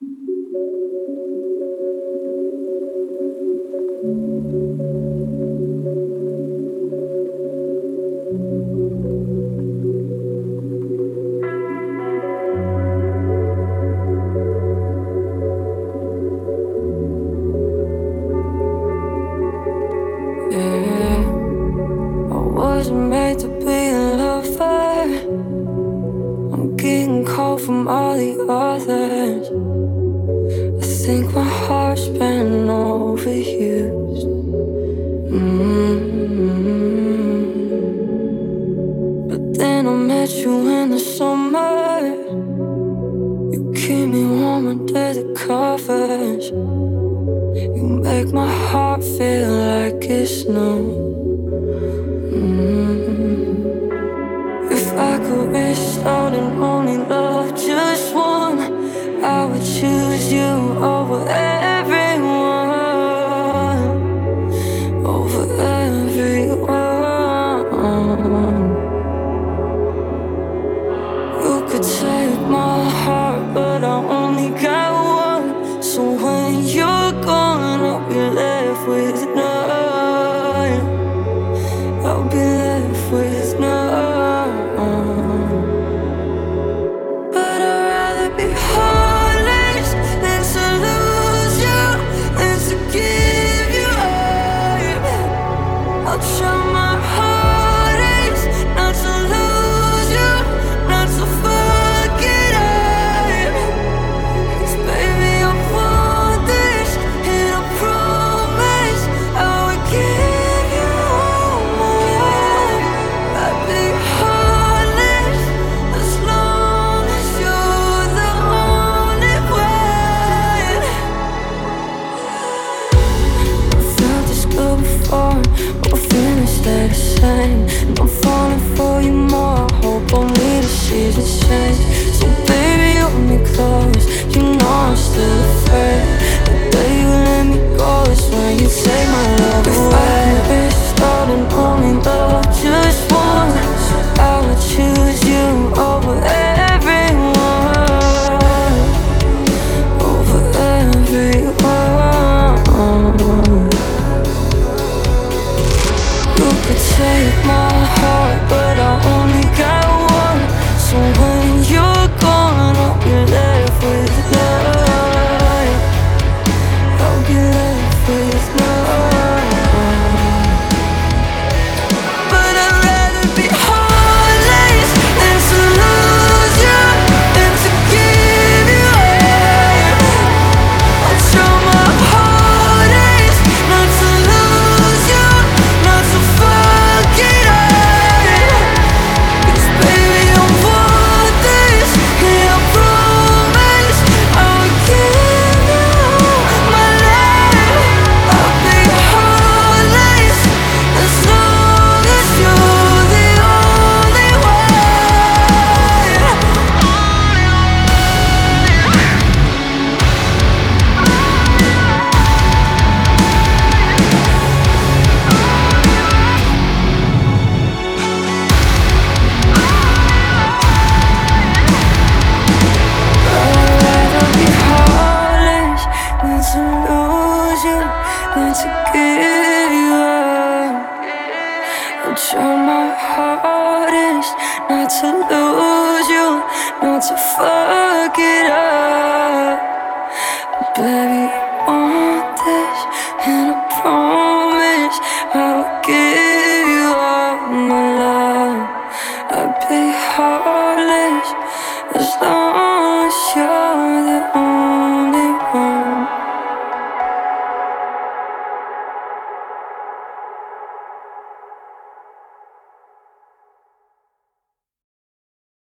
Yeah, I wasn't made to be a lover. I'm getting cold from all the others. I think my heart's been overused. But then I met you in the summer. You keep me warm under the covers. You make my heart feel like it's new. If I could restart and only love just one, I would choose you over everything.